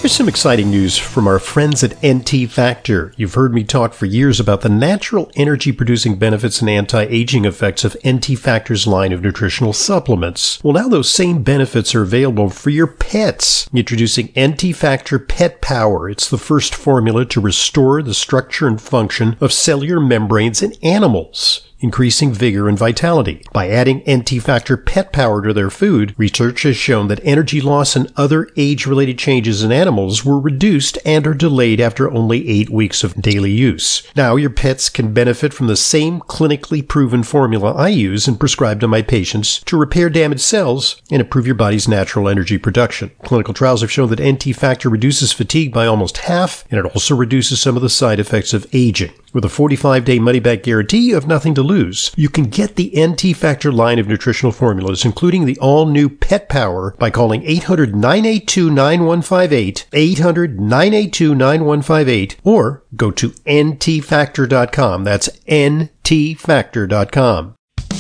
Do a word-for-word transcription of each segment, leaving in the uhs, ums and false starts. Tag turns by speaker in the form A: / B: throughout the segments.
A: Here's some exciting news from our friends at N T Factor. You've heard me talk for years about the natural energy-producing benefits and anti-aging effects of N T Factor's line of nutritional supplements. Well, now those same benefits are available for your pets. Introducing N T Factor Pet Power. It's the first formula to restore the structure and function of cellular membranes in animals, increasing vigor and vitality. By adding N T Factor Pet Power to their food, research has shown that energy loss and other age-related changes in animals were reduced and are delayed after only eight weeks of daily use. Now your pets can benefit from the same clinically proven formula I use and prescribe to my patients to repair damaged cells and improve your body's natural energy production. Clinical trials have shown that N T Factor reduces fatigue by almost half, and it also reduces some of the side effects of aging. With a forty-five day money-back guarantee, you have nothing to lose. You can get the N T Factor line of nutritional formulas, including the all-new Pet Power, by calling eight hundred, nine eight two, nine one five eight, eight hundred, nine eight two, nine one five eight, or go to N T factor dot com. That's N T factor dot com.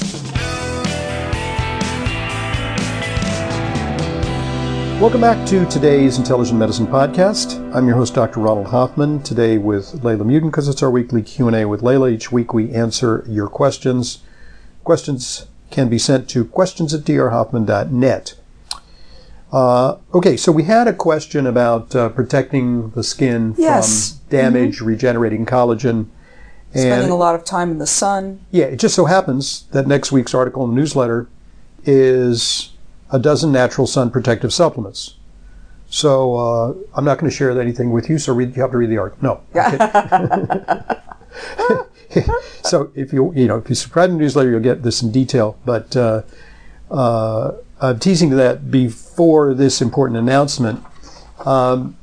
A: Welcome back to today's Intelligent Medicine Podcast. I'm your host, Doctor Ronald Hoffman, today with Layla Mutin, because it's our weekly Q and A with Layla. Each week we answer your questions. Questions can be sent to questions at d r hoffman dot net. Uh, okay, so we had a question about uh, protecting the skin
B: yes.
A: from damage, mm-hmm. regenerating collagen. And
B: spending a lot of time in the sun.
A: Yeah, it just so happens that next week's article in the newsletter is a dozen natural sun protective supplements. So uh, I'm not going to share anything with you, so read, you have to read the article. No. So if you you know if you subscribe to the newsletter, you'll get this in detail. But uh, uh, I'm teasing to that before this important announcement. Um,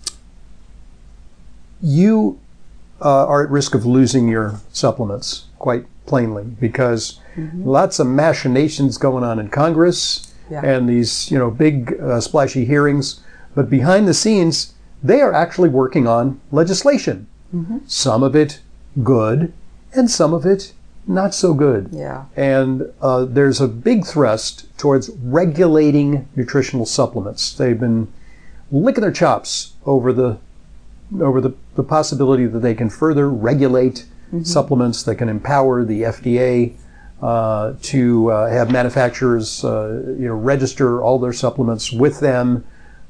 A: you uh, are at risk of losing your supplements, quite plainly, because mm-hmm. lots of machinations going on in Congress. Yeah. And these, you know, big uh, splashy hearings, but behind the scenes, they are actually working on legislation. Mm-hmm. Some of it good, and some of it not so good.
B: Yeah.
A: And uh, there's a big thrust towards regulating nutritional supplements. They've been licking their chops over the over the, the possibility that they can further regulate mm-hmm. supplements, that can empower the F D A. Uh, to uh, have manufacturers, uh, you know, register all their supplements with them,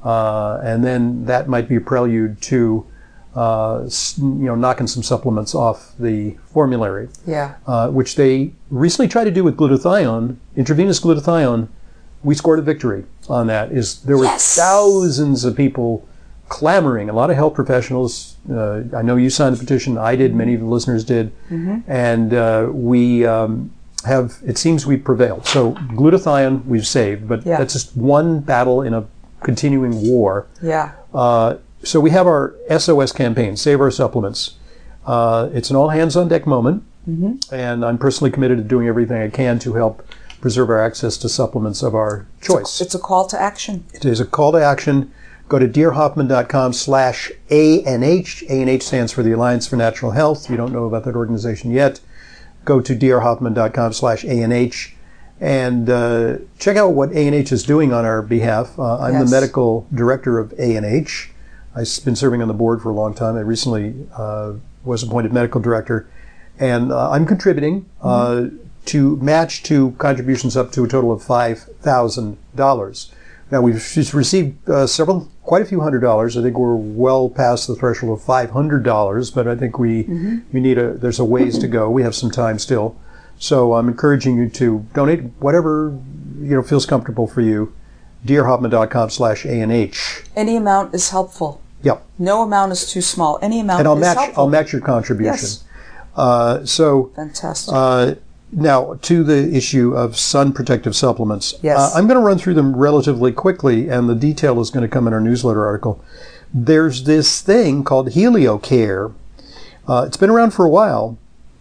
A: uh, and then that might be a prelude to, uh, you know, knocking some supplements off the formulary.
B: Yeah.
A: Uh, which they recently tried to do with glutathione, intravenous glutathione. We scored a victory on that. Is there were
B: yes.
A: thousands of people clamoring, a lot of health professionals. Uh, I know you signed the petition. I did. Many of the listeners did, mm-hmm. and uh, we. Um, have, it seems we prevailed. So glutathione we've saved, but yeah. that's just one battle in a continuing war.
B: Yeah.
A: Uh, so we have our S O S campaign, Save Our Supplements. Uh, it's an all-hands-on-deck moment, mm-hmm. and I'm personally committed to doing everything I can to help preserve our access to supplements of our choice.
B: It's a, it's a call to action.
A: It is a call to action. Go to d r hoffman dot com slash A N H. A N H stands for the Alliance for Natural Health. If you don't know about that organization yet, go to d r hoffman dot com slash A N H and uh, check out what A N H is doing on our behalf. Uh, I'm yes. the medical director of A N H. I've been serving on the board for a long time. I recently uh, was appointed medical director. And uh, I'm contributing uh, mm-hmm. to match to contributions up to a total of five thousand dollars. Now, we've received uh, several, quite a few hundred dollars. I think we're well past the threshold of five hundred dollars, but I think we mm-hmm. we need a, there's a ways to go. We have some time still. So I'm encouraging you to donate whatever, you know, feels comfortable for you. d r hoffman dot com slash A N H.
B: Any amount is helpful.
A: Yep.
B: No amount is too small. Any amount
A: and I'll
B: is
A: match,
B: helpful.
A: I'll match your contribution.
B: Yes.
A: Uh, so,
B: fantastic.
A: Uh, now, to the issue of sun protective supplements.
B: Yes.
A: Uh, I'm going to run through them relatively quickly, and the detail is going to come in our newsletter article. There's this thing called HelioCare. Uh, it's been around for a while.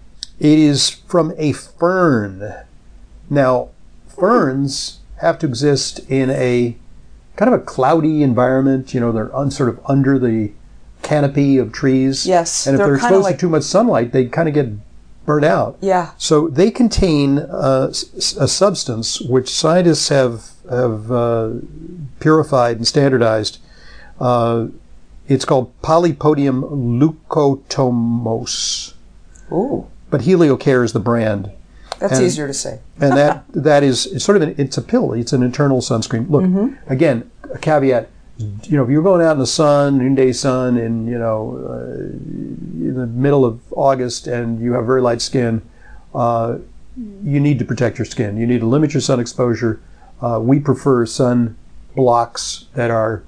A: It is from a fern. Now, ferns have to exist in a kind of a cloudy environment. You know, they're un, sort of under the canopy of trees.
B: Yes.
A: And if they're, they're exposed
B: like,
A: to too much sunlight, they kind of get burnt out.
B: Yeah.
A: So they contain uh, a substance which scientists have have uh, purified and standardized Uh, it's called Polypodium leucotomos.
B: Ooh,
A: But HelioCare is the brand.
B: that's
A: And-
B: easier to say.
A: And that that is it's sort of an, it's a pill. It's an internal sunscreen. Look, again, a caveat. You know, if you're going out in the sun, noonday sun, in you know, uh, in the middle of August, and you have very light skin, uh, you need to protect your skin. You need to limit your sun exposure. Uh, we prefer sun blocks that are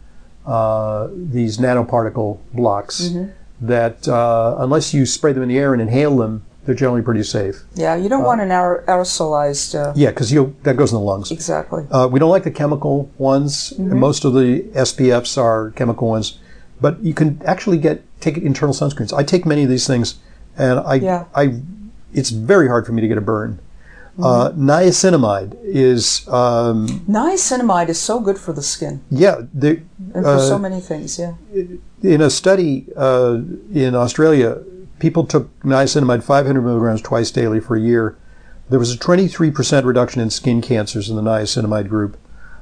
A: uh, these nanoparticle blocks that, uh, unless you spray them in the air and inhale them, they're generally pretty safe.
B: Yeah, you don't want an aer- aerosolized. Uh,
A: Yeah, because you that goes in the lungs.
B: Exactly.
A: Uh, we don't like the chemical ones. And most of the S P Fs are chemical ones, but you can actually get take internal sunscreens. I take many of these things, and I,
B: Yeah.
A: I, it's very hard for me to get a burn. Uh, niacinamide is, um,
B: Niacinamide is so good for the skin
A: yeah, they,
B: and for
A: uh,
B: so many things. Yeah.
A: in a study uh, in Australia, people took niacinamide five hundred milligrams twice daily for a year. There was a twenty-three percent reduction in skin cancers in the niacinamide group.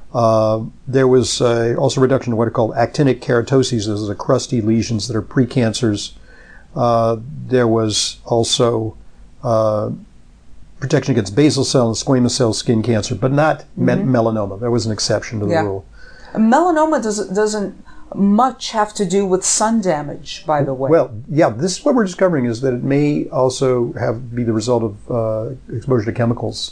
A: Uh, there was uh, also a reduction in what are called actinic keratoses. Those are the crusty lesions that are precancers. Uh, there was also uh, protection against basal cell and squamous cell skin cancer, but not me- melanoma. There was an exception to the
B: Yeah.
A: rule.
B: Melanoma doesn't doesn't much have to do with sun damage, by the way.
A: Well, yeah, this is what we're discovering is that it may also have be the result of uh, exposure to chemicals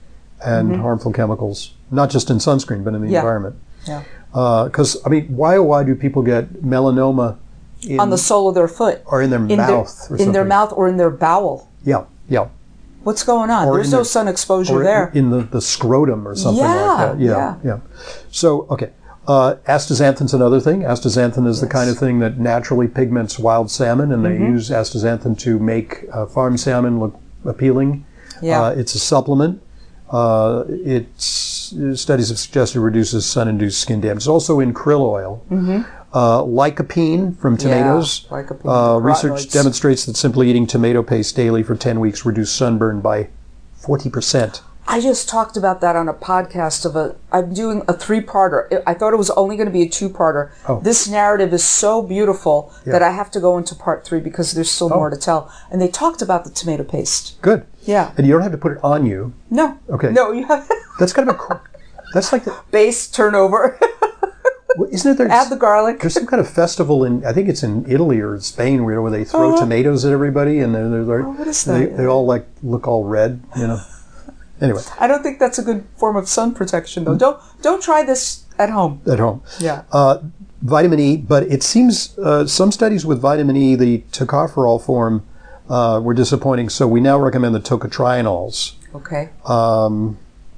A: and harmful chemicals, not just in sunscreen, but in the
B: Yeah.
A: environment.
B: Yeah.
A: Because, I mean, why oh why do people get melanoma in,
B: On the sole of their foot,
A: or in their
B: in
A: mouth
B: their,
A: or something?
B: in their mouth or in their bowel.
A: Yeah, yeah.
B: What's going on?
A: Or
B: There's
A: in
B: no
A: their-
B: sun exposure
A: Or
B: there.
A: in the, the scrotum or something
B: Yeah,
A: like that. Yeah,
B: yeah.
A: yeah. So, okay. Uh, astaxanthin's another thing. Astaxanthin is the
B: Yes.
A: kind of thing that naturally pigments wild salmon, and
B: Mm-hmm.
A: they use astaxanthin to make uh, farm salmon look appealing.
B: Yeah.
A: Uh, it's a supplement. Uh, it's studies have suggested it reduces sun-induced skin damage. It's also in krill oil. Mm-hmm. Uh, lycopene from tomatoes.
B: Yeah, lycopene,
A: Uh,
B: the
A: research
B: carotenoids.
A: demonstrates that simply eating tomato paste daily for ten weeks reduced sunburn by forty percent.
B: I just talked about that on a podcast of a. I'm doing a three-parter. I thought it was only going to be a two-parter.
A: Oh.
B: This narrative is so beautiful
A: Yeah.
B: that I have to go into part three because there's still
A: Oh.
B: more to tell. And they talked about the tomato paste.
A: Good.
B: Yeah.
A: And you don't have to put it on you.
B: No.
A: Okay.
B: No, you have
A: That's kind of a. cr- That's like the.
B: base turnover.
A: well, Isn't it there?
B: Add the garlic.
A: There's some kind of festival in, I think it's in Italy or Spain, where where they throw
B: Uh-huh.
A: tomatoes at everybody, and they're, they're, they're
B: Oh, what is
A: they,
B: that?
A: they all like look all red, you know. Anyway,
B: I don't think that's a good form of sun protection, though. Don't don't try this at home.
A: at home.
B: Yeah.
A: Uh, vitamin E, but it seems uh, some studies with vitamin E, the tocopherol form, uh, were disappointing. So we now recommend the tocotrienols.
B: Okay.
A: Um,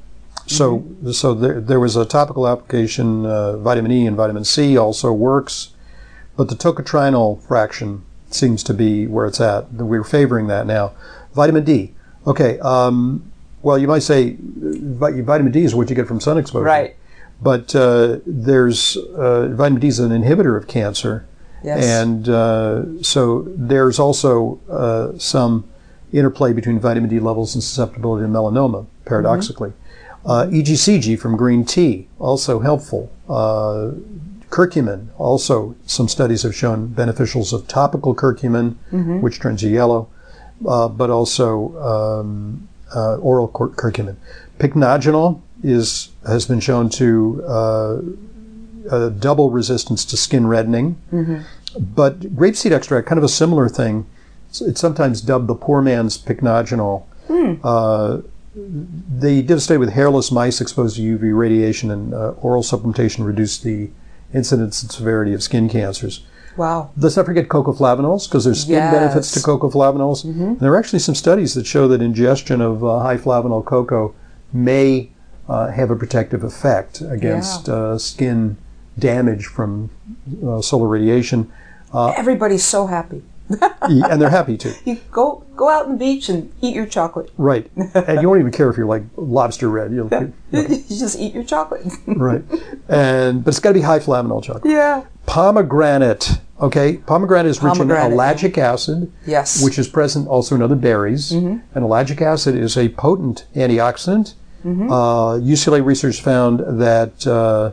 A: so so there, there was a topical application, uh, vitamin E and vitamin C also works, but the tocotrienol fraction seems to be where it's at. We're favoring that now. Vitamin D. Okay. Um, well, you might say vi- vitamin D is what you get from sun exposure.
B: Right.
A: But uh, there's uh, vitamin D is an inhibitor of cancer.
B: Yes.
A: And uh, so there's also uh, some interplay between vitamin D levels and susceptibility to melanoma, paradoxically. Uh, E G C G from green tea, also helpful. Uh, curcumin, also some studies have shown beneficials of topical curcumin, which turns you yellow, uh, but also um, uh, oral cur- curcumin. Pycnogenol is has been shown to uh, uh, double resistance to skin reddening. But grapeseed extract, kind of a similar thing. It's, it's sometimes dubbed the poor man's pycnogenol. Uh, they did a study with hairless mice exposed to U V radiation, and uh, oral supplementation reduced the incidence and severity of skin cancers.
B: Wow.
A: Let's not forget cocoflavanols, because there's skin
B: Yes.
A: benefits to cocoflavanols. And there are actually some studies that show that ingestion of uh, high flavanol cocoa may uh, have a protective effect against
B: Yeah.
A: uh, skin damage from uh, solar radiation.
B: Everybody's so happy.
A: And they're happy to.
B: You go go out on the beach and eat your chocolate.
A: Right. And you won't even care if you're like lobster red. You'll,
B: You just eat your chocolate.
A: right. And but it's got to be high flavanol chocolate.
B: Yeah.
A: Pomegranate. Okay. Pomegranate is rich in
B: Pomegranate,
A: ellagic acid,
B: Yes.
A: which is present also in other berries. And ellagic acid is a potent antioxidant. Uh, U C L A research found that uh,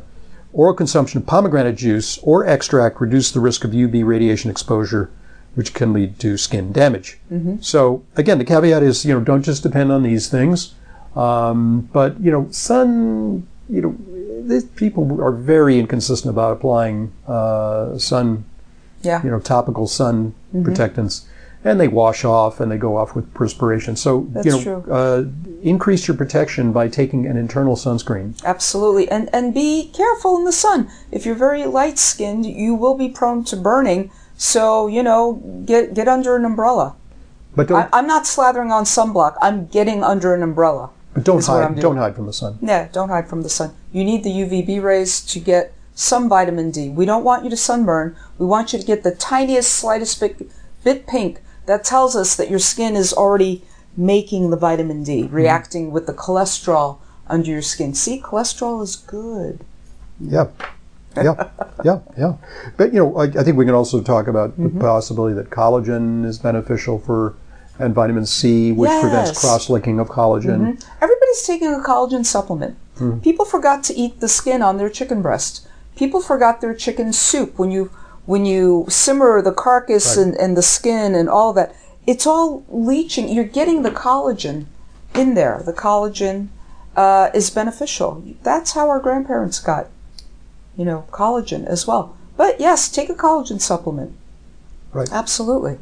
A: Oral consumption of pomegranate juice or extract reduce the risk of U V radiation exposure, which can lead to skin damage.
B: Mm-hmm.
A: So again, the caveat is, you know, don't just depend on these things. Um, but, you know, sun, you know, these people are very inconsistent about applying uh, sun,
B: Yeah.
A: you know, topical sun
B: Mm-hmm.
A: protectants. And they wash off and they go off with perspiration. So,
B: That's
A: you know,
B: true.
A: Uh, increase your protection by taking an internal sunscreen.
B: Absolutely. And and be careful in the sun. If you're very light-skinned, you will be prone to burning. So, you know, get get under an umbrella.
A: But don't,
B: I, I'm not slathering on sunblock. I'm getting under an umbrella.
A: but don't
B: is what I'm
A: hide.
B: doing.
A: Don't hide from the sun.
B: Yeah, don't hide from the sun. You need the U V B rays to get some vitamin D. We don't want you to sunburn. We want you to get the tiniest, slightest bit, bit pink. That tells us that your skin is already making the vitamin D, reacting mm-hmm. with the cholesterol under your skin. See, cholesterol is good.
A: Yeah. Yeah, yeah, yeah. But, you know, I, I think we can also talk about mm-hmm. the possibility that collagen is beneficial for, and vitamin C, which
B: yes.
A: prevents cross-linking of collagen.
B: Mm-hmm. Everybody's taking a collagen supplement. Mm-hmm. People forgot to eat the skin on their chicken breast. People forgot their chicken soup. When you when you simmer the carcass right. and, and the skin and all that, it's all leaching. You're getting the collagen in there. The collagen uh, is beneficial. That's how our grandparents got, you know, collagen as well. But yes, take a collagen supplement.
A: Right.
B: Absolutely.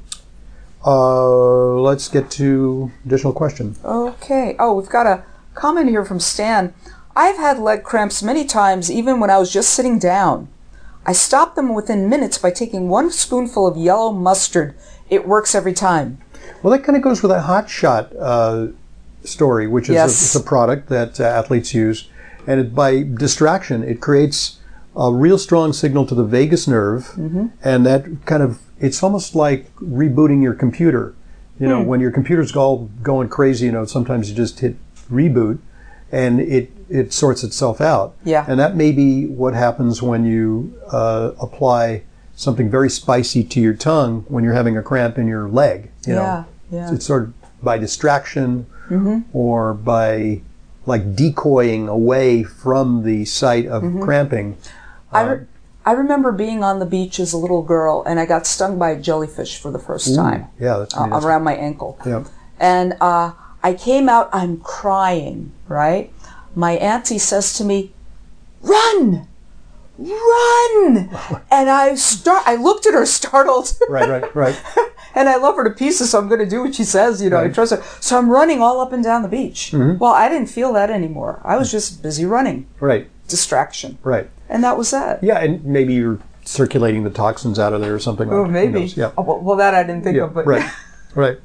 A: Uh, let's get to additional question.
B: Okay. Oh, we've got a comment here from Stan. I've had leg cramps many times, even when I was just sitting down. I stopped them within minutes by taking one spoonful of yellow mustard. It works every time.
A: Well, that kind of goes with that Hot Shot uh, story, which is
B: yes.
A: a, it's a product that uh, athletes use. And it, by distraction, it creates a real strong signal to the vagus nerve. Mm-hmm. And that kind of, it's almost like rebooting your computer. You know, mm. when your computer's all going crazy, you know, sometimes you just hit reboot and it, it sorts itself out.
B: Yeah.
A: And that may be what happens when you uh, apply something very spicy to your tongue when you're having a cramp in your leg. You
B: yeah,
A: know,
B: yeah.
A: It's sort of by distraction
B: mm-hmm.
A: or by like decoying away from the site of mm-hmm. cramping.
B: I, re- I remember being on the beach as a little girl and I got stung by a jellyfish for the first
A: Ooh,
B: time.
A: Yeah, that's, I mean,
B: uh,
A: that's
B: around my ankle.
A: Yeah.
B: And uh, I came out, I'm crying, right? My auntie says to me, "Run! Run!" And I start. I looked at her startled.
A: Right, right, right.
B: And I love her to pieces, so I'm going to do what she says. You know, right. I trust her. So I'm running all up and down the beach. Mm-hmm. Well, I didn't feel that anymore. I was just busy running.
A: Right.
B: Distraction.
A: Right.
B: And that was that.
A: Yeah, and maybe you're circulating the toxins out of there or something.
B: Oh,
A: like
B: maybe.
A: Yeah.
B: Oh, well, well, that I didn't think
A: yeah,
B: of. But
A: right. Right.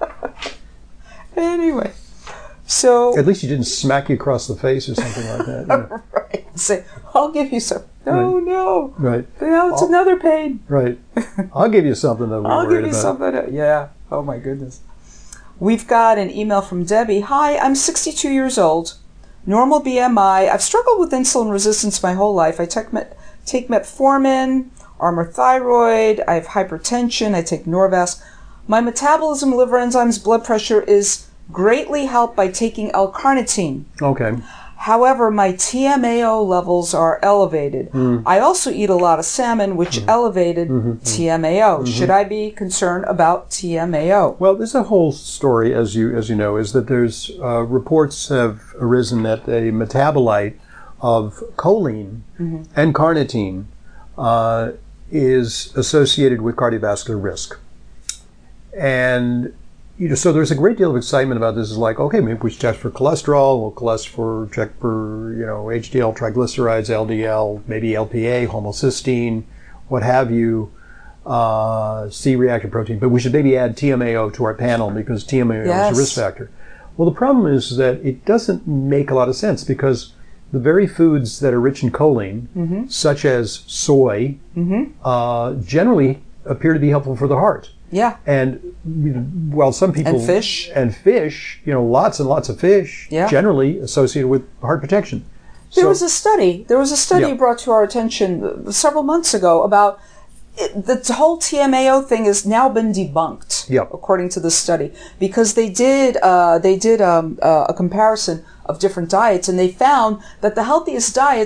B: Anyway. So
A: at least you didn't smack you across the face or something like that. You know?
B: Right. Say, I'll give you some. No,
A: right.
B: no.
A: Right.
B: Now it's
A: I'll,
B: another pain.
A: Right. I'll give you something that we're
B: I'll
A: worried
B: give you
A: about.
B: something. Yeah. Oh my goodness. We've got an email from Debbie. Hi, I'm sixty-two years old. Normal B M I. I've struggled with insulin resistance my whole life. I take, met, take metformin, Armour Thyroid. I have hypertension. I take Norvasc. My metabolism, liver enzymes, blood pressure is greatly helped by taking L-carnitine.
A: Okay.
B: However, my T M A O levels are elevated. Mm. I also eat a lot of salmon, which mm. elevated mm-hmm. T M A O. Mm-hmm. Should I be concerned about T M A O?
A: Well, there's a whole story, as you as you know, is that there's uh, reports have arisen that a metabolite of choline mm-hmm. and carnitine uh, is associated with cardiovascular risk. And you know, so there's a great deal of excitement about this. It's like, okay, maybe we should test for cholesterol, we'll cholesterol for, check for, you know, H D L, triglycerides, L D L, maybe L P A, homocysteine, what have you, uh, C-reactive protein. But we should maybe add T M A O to our panel because T M A O
B: yes.
A: is a risk factor. Well, the problem is that it doesn't make a lot of sense because the very foods that are rich in choline, mm-hmm. such as soy, mm-hmm. uh, generally appear to be helpful for the heart.
B: Yeah.
A: And, you know, well, some people...
B: And fish.
A: And fish, you know, lots and lots of fish,
B: yeah.
A: generally associated with heart protection.
B: There
A: so,
B: was a study, there was a study
A: yeah.
B: brought to our attention several months ago about it, the whole T M A O thing has now been debunked,
A: yep.
B: according to the study, because they did, uh, they did um, uh, a comparison of different diets, and they found that the healthiest diets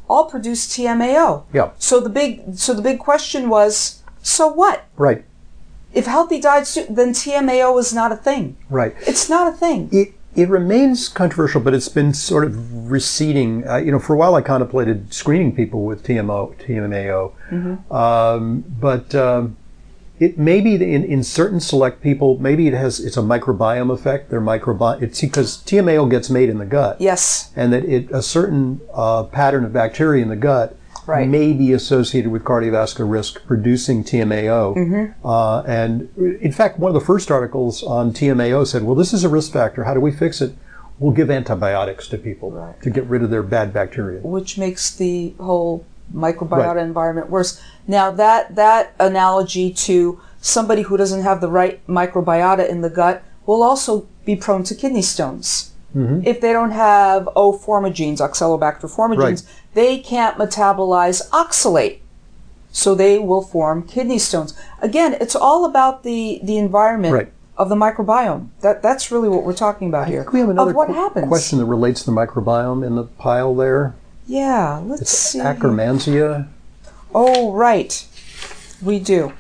B: all produce T M A O.
A: Yeah.
B: So the big so the big question was, so what?
A: Right.
B: If healthy diets, then T M A O is not a thing.
A: Right.
B: It's not a thing.
A: It it remains controversial, but it's been sort of receding. Uh, you know, for a while I contemplated screening people with T M A O, T M A O, mm-hmm. um, but um, it may be in in certain select people. Maybe it has it's a microbiome effect. Their microbiome. It's because T M A O gets made in the gut.
B: Yes.
A: And that it a certain uh, pattern of bacteria in the gut. Right. May be associated with cardiovascular risk producing T M A O. Mm-hmm. Uh, and in fact, one of the first articles on T M A O said, well, this is a risk factor. How do we fix it? We'll give antibiotics to people right. to get rid of their bad bacteria.
B: Which makes the whole microbiota right. environment worse. Now, that, that analogy to somebody who doesn't have the right microbiota in the gut will also be prone to kidney stones. Mm-hmm. If they don't have O formagenes, Oxalobacter formagenes, right. they can't metabolize oxalate. So they will form kidney stones. Again, it's all about the, the environment right. of the microbiome. That That's really what we're talking about
A: I
B: here.
A: think we have another
B: of what
A: qu-
B: happens.
A: question that relates to the microbiome in the pile there.
B: Yeah, let's
A: it's
B: see.
A: Akkermansia.
B: Oh, right. We do.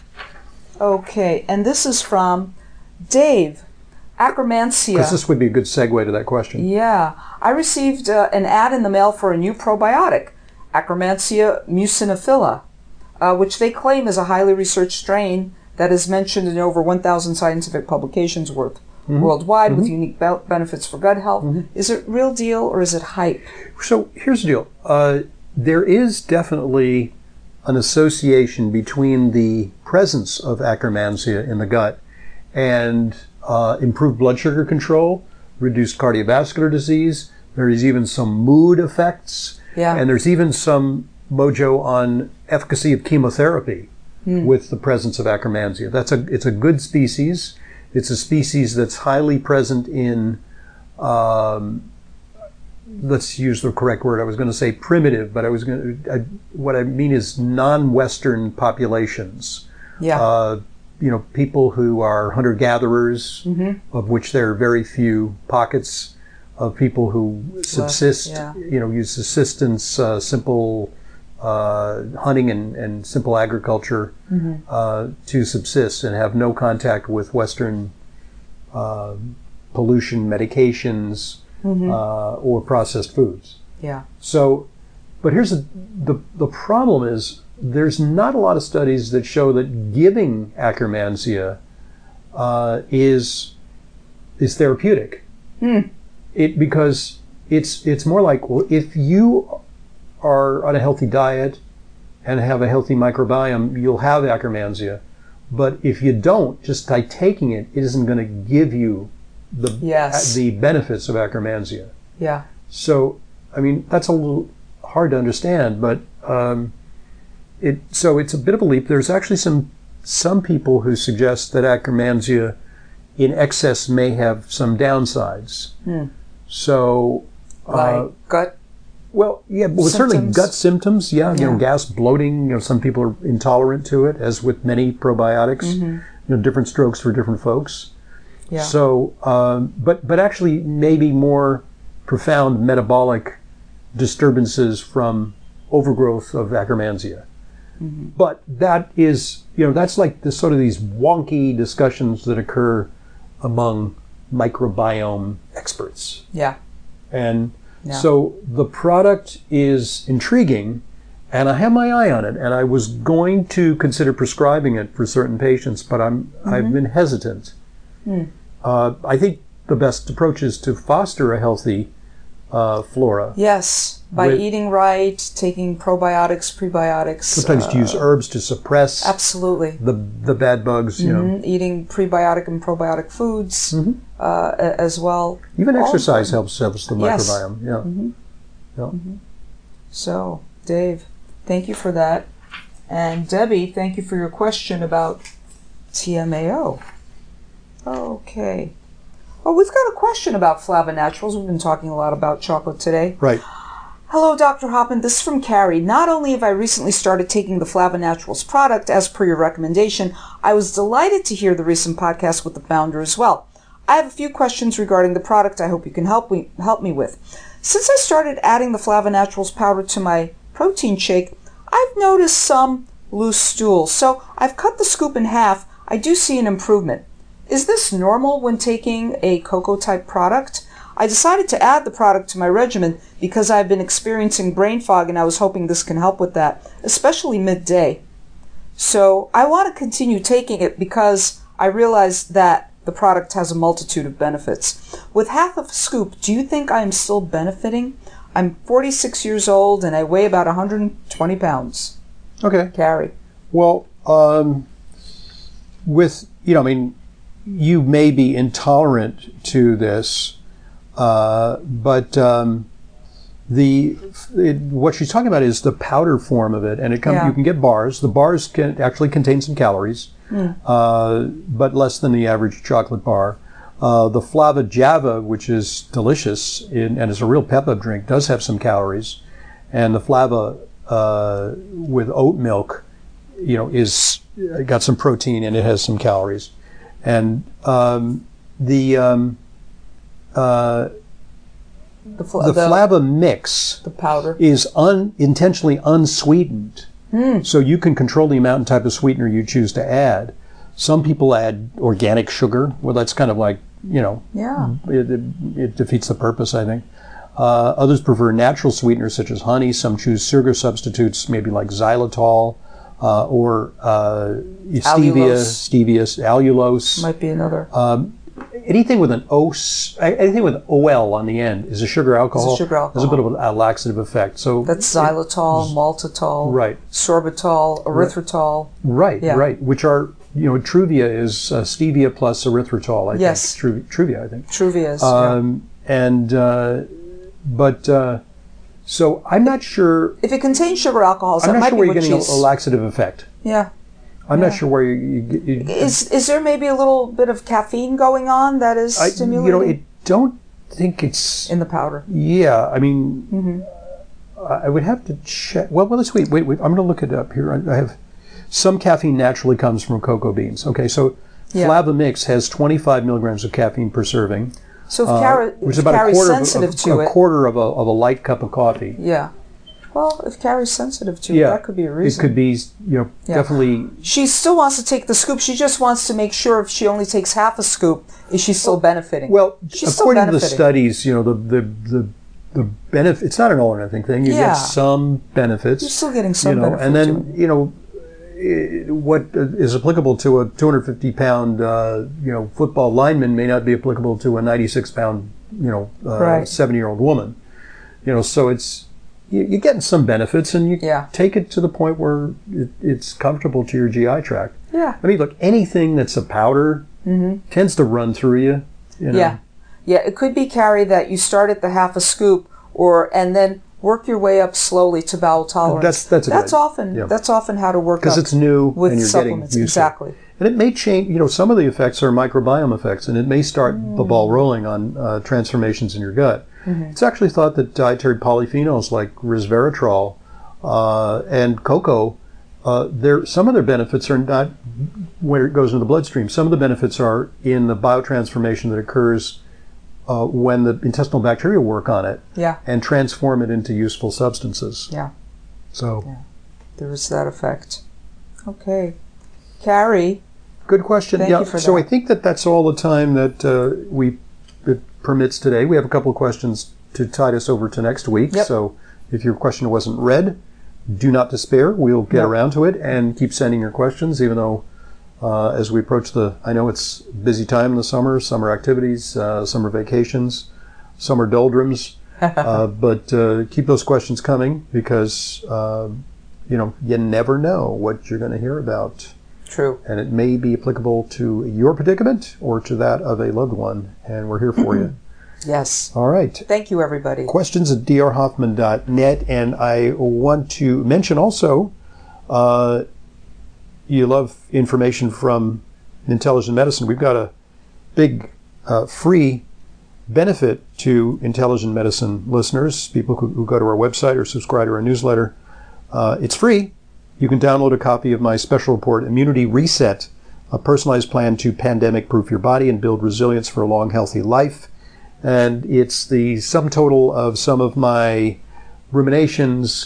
B: Okay, and this is from Dave. Akkermansia.
A: Because this would be a good segue to that question.
B: Yeah. I received uh, an ad in the mail for a new probiotic, Akkermansia muciniphila, uh, which they claim is a highly researched strain that is mentioned in over one thousand scientific publications worth mm-hmm. worldwide mm-hmm. with unique be- benefits for gut health. Mm-hmm. Is it real deal or is it hype?
A: So here's the deal. Uh, there is definitely an association between the presence of Akkermansia in the gut and Uh, improved blood sugar control, reduced cardiovascular disease. There is even some mood effects.
B: Yeah.
A: And there's even some mojo on efficacy of chemotherapy mm. with the presence of Akkermansia. That's a, it's a good species. It's a species that's highly present in, um, let's use the correct word. I was going to say primitive, but I was going to, I, what I mean is non-Western populations.
B: Yeah.
A: Uh, you know, people who are hunter-gatherers, mm-hmm. of which there are very few pockets of people who subsist,
B: yeah.
A: you know, use subsistence, uh, simple uh, hunting and, and simple agriculture mm-hmm. uh, to subsist and have no contact with Western uh, pollution, medications, mm-hmm. uh, or processed foods.
B: Yeah.
A: So, but here's the, the, the problem is, there's not a lot of studies that show that giving Akkermansia uh, is is therapeutic. Mm. It because it's it's more like, well, if you are on a healthy diet and have a healthy microbiome, you'll have Akkermansia. But if you don't, just by taking it, it isn't going to give you the
B: yes.
A: the benefits of Akkermansia.
B: Yeah.
A: So, I mean, that's a little hard to understand, but. Um, It, so it's a bit of a leap. There's actually some some people who suggest that Akkermansia in excess may have some downsides. Hmm. So,
B: like
A: uh,
B: gut.
A: Well, yeah, well, certainly gut symptoms. Yeah,
B: yeah,
A: you know, gas, bloating. You know, some people are intolerant to it, as with many probiotics. Mm-hmm. You know, different strokes for different folks.
B: Yeah.
A: So, um, but but actually, maybe more profound metabolic disturbances from overgrowth of Akkermansia. Mm-hmm. But that is, you know, that's like the sort of these wonky discussions that occur among microbiome experts.
B: Yeah.
A: And
B: yeah.
A: so the product is intriguing, and I have my eye on it, and I was going to consider prescribing it for certain patients, but I'm, mm-hmm. I've been hesitant. Mm. Uh, I think the best approach is to foster a healthy uh, flora.
B: Yes. By with, eating right, taking probiotics, prebiotics.
A: Sometimes uh, to use herbs to suppress
B: absolutely
A: the the bad bugs. You
B: mm-hmm.
A: know,
B: eating prebiotic and probiotic foods mm-hmm. uh, as well.
A: Even All exercise helps helps the microbiome.
B: Yes.
A: Yeah.
B: Mm-hmm.
A: yeah.
B: Mm-hmm. So, Dave, thank you for that, and Debbie, thank you for your question about T M A O. Okay. Oh, we've got a question about Flavonaturals. We've been talking a lot about chocolate today.
A: Right.
B: Hello, Doctor Hoppin. This is from Carrie. Not only have I recently started taking the Flavonaturals product as per your recommendation, I was delighted to hear the recent podcast with the founder as well. I have a few questions regarding the product I hope you can help me, help me with. Since I started adding the Flavonaturals powder to my protein shake, I've noticed some loose stools. So I've cut the scoop in half. I do see an improvement. Is this normal when taking a cocoa type product? I decided to add the product to my regimen because I've been experiencing brain fog and I was hoping this can help with that, especially midday. So I want to continue taking it because I realize that the product has a multitude of benefits. With half of a scoop, do you think I am still benefiting? I'm forty-six years old and I weigh about one hundred twenty pounds.
A: Okay.
B: Carrie.
A: Well, um, with, you know, I mean, you may be intolerant to this, uh, but um, the it, what she's talking about is the powder form of it, and it comes.
B: Yeah.
A: You can get bars. The bars can actually contain some calories, mm. uh, but less than the average chocolate bar. Uh, the Flava Java, which is delicious in, and is a real pep-up drink, does have some calories, and the Flava uh, with oat milk, you know, is got some protein and it has some calories, and um, the um, uh,
B: the, fl-
A: the
B: the
A: Flava mix,
B: the powder,
A: is un- intentionally unsweetened, mm. so you can control the amount and type of sweetener you choose to add. Some people add organic sugar. Well, that's kind of like, you know,
B: yeah,
A: it, it, it defeats the purpose, I think. Uh, others prefer natural sweeteners such as honey. Some choose sugar substitutes, maybe like xylitol uh, or uh, stevia, stevia, allulose.
B: Might be another.
A: Um, anything with an O, anything with O L on the end is a sugar alcohol.
B: It's a sugar alcohol.
A: There's a bit of a laxative effect. So
B: that's xylitol, it, maltitol,
A: right,
B: sorbitol, erythritol.
A: Right,
B: yeah.
A: right, which are, you know, Truvia is uh, stevia plus erythritol, I
B: yes.
A: think. Tru- Truvia, I think.
B: Truvia is,
A: um, yeah. And, uh, but, uh, so I'm not sure.
B: If it contains sugar alcohols,
A: I'm
B: that
A: not
B: might
A: sure
B: be
A: where you're
B: what
A: getting a,
B: she's...
A: a laxative effect.
B: Yeah.
A: I'm
B: yeah.
A: not sure where you, you, you...
B: Is is there maybe a little bit of caffeine going on that is
A: I,
B: stimulating?
A: You know, I don't think it's...
B: In the powder.
A: Yeah, I mean,
B: mm-hmm.
A: I would have to check... Well, well let's wait, wait, wait. I'm going to look it up here. I have... Some caffeine naturally comes from cocoa beans. Okay, so
B: yeah.
A: Flava Mix has twenty-five milligrams of caffeine per serving.
B: So if,
A: uh,
B: Carrie,
A: which is
B: if
A: about
B: Carrie's
A: a quarter
B: sensitive
A: of, a,
B: to
A: a
B: it,
A: quarter of a, of a light cup of coffee.
B: Yeah. Well, if Carrie's sensitive to
A: yeah,
B: it, that could be a reason.
A: It could be, you know, yeah. definitely...
B: She still wants to take the scoop. She just wants to make sure if she only takes half a scoop, is she still benefiting?
A: Well,
B: She's
A: according
B: still
A: to the studies, you know, the the the, the benefit, it's not an all or nothing thing. You
B: yeah.
A: get some benefits.
B: You're still getting some
A: you know,
B: benefit.
A: And then, you know, what is applicable to a two hundred fifty pound, uh, you know, football lineman may not be applicable to a ninety-six pound, you know, uh,
B: right.
A: seventy-year-old woman. You know, so it's, you, you're getting some benefits, and you
B: yeah.
A: take it to the point where it, it's comfortable to your G I tract.
B: Yeah.
A: I mean, look, anything that's a powder
B: mm-hmm.
A: tends to run through you. You know?
B: Yeah. Yeah, it could be, Carrie, that you start at the half a scoop, or and then work your way up slowly to bowel tolerance.
A: That's that's a
B: that's
A: good,
B: often
A: yeah.
B: that's often how to work up
A: because it's new
B: with
A: and you're
B: supplements.
A: getting used
B: exactly.
A: to it. And it may change. You know, some of the effects are microbiome effects, and it may start mm. the ball rolling on uh, transformations in your gut. Mm-hmm. It's actually thought that dietary polyphenols like resveratrol uh, and cocoa, uh, there some of their benefits are not when it goes into the bloodstream. Some of the benefits are in the biotransformation that occurs Uh, when the intestinal bacteria work on it
B: yeah.
A: and transform it into useful substances.
B: Yeah.
A: So
B: yeah. there is that effect. Okay. Carrie.
A: Good question.
B: Thank
A: yeah.
B: you for
A: so
B: that.
A: I think that that's all the time that uh, we it permits today. We have a couple of questions to tide us over to next week.
B: Yep.
A: So if your question wasn't read, do not despair. We'll get yep. around to it, and keep sending your questions, even though Uh, as we approach the, I know it's busy time in the summer, summer activities, uh, summer vacations, summer doldrums, uh, but uh, keep those questions coming because, uh, you know, you never know what you're going to hear about.
B: True.
A: And it may be applicable to your predicament or to that of a loved one, and we're here for you.
B: Yes.
A: All right.
B: Thank you, everybody.
A: Questions at d r hoffman dot net, and I want to mention also, uh, you love information from Intelligent Medicine. We've got a big uh, free benefit to Intelligent Medicine listeners, people who, who go to our website or subscribe to our newsletter. Uh, it's free. You can download a copy of my special report, Immunity Reset, a personalized plan to pandemic-proof your body and build resilience for a long, healthy life. And it's the sum total of some of my ruminations,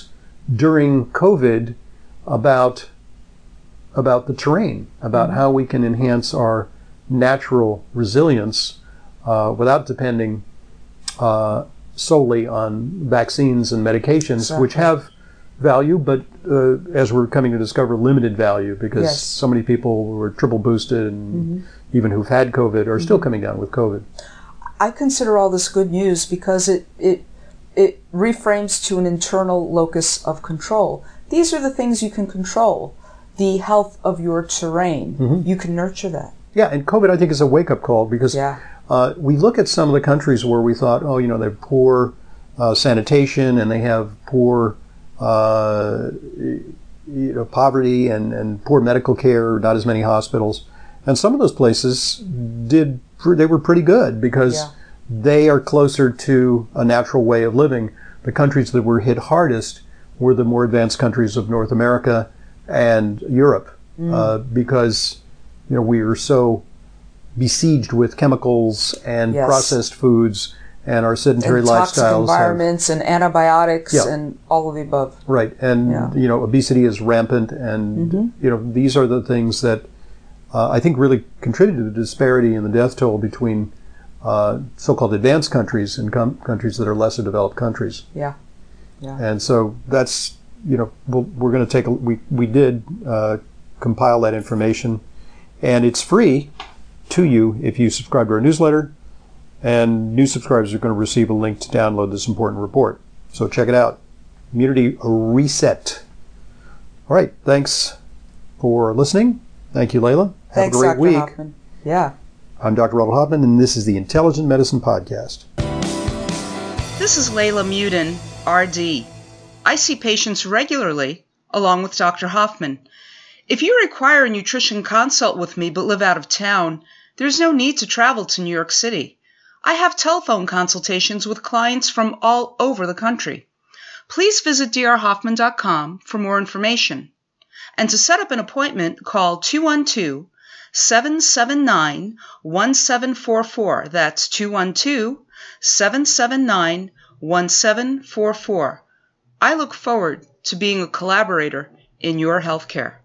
A: during COVID about about the terrain, about mm-hmm. how we can enhance our natural resilience uh, without depending uh, solely on vaccines and medications, exactly. which have value, but uh, as we're coming to discover, limited value, because yes. so many people who were triple boosted and mm-hmm. even who've had COVID are mm-hmm. still coming down with COVID.
B: I consider all this good news because it, it it reframes to an internal locus of control. These are the things you can control. The health of your terrain. Mm-hmm. You can nurture that. Yeah,
A: and COVID, I think, is a wake-up call because yeah. uh, we look at some of the countries where we thought, oh, you know, they have poor uh, sanitation and they have poor, uh, you know, poverty and, and poor medical care, not as many hospitals. And some of those places did, they were pretty good because yeah. they are closer to a natural way of living. The countries that were hit hardest were the more advanced countries of North America and Europe, mm. uh, because you know we are so besieged with chemicals and yes. processed foods and our sedentary
B: and
A: lifestyles,
B: toxic environments, have, and antibiotics, yeah. and all of the above.
A: Right, and yeah. you know obesity is rampant, and mm-hmm. you know these are the things that uh, I think really contribute to the disparity in the death toll between uh, so-called advanced countries and com- countries that are lesser developed countries.
B: Yeah, yeah,
A: and so that's. You know, we'll, we're going to take a, we, we did uh, compile that information, and it's free to you if you subscribe to our newsletter, and new subscribers are going to receive a link to download this important report. So check it out. Immunity Reset. All right. Thanks for listening. Thank you, Layla. Have
B: Thanks,
A: a great
B: Doctor
A: week.
B: Hoffman. Yeah.
A: I'm Doctor Ronald Hoffman, and this is the Intelligent Medicine Podcast.
C: This is Layla Muden, R D. I see patients regularly, along with Doctor Hoffman. If you require a nutrition consult with me but live out of town, there's no need to travel to New York City. I have telephone consultations with clients from all over the country. Please visit d r hoffman dot com for more information. And to set up an appointment, call two one two, seven seven nine, one seven four four. That's two one two, seven seven nine, one seven four four. I look forward to being a collaborator in your healthcare.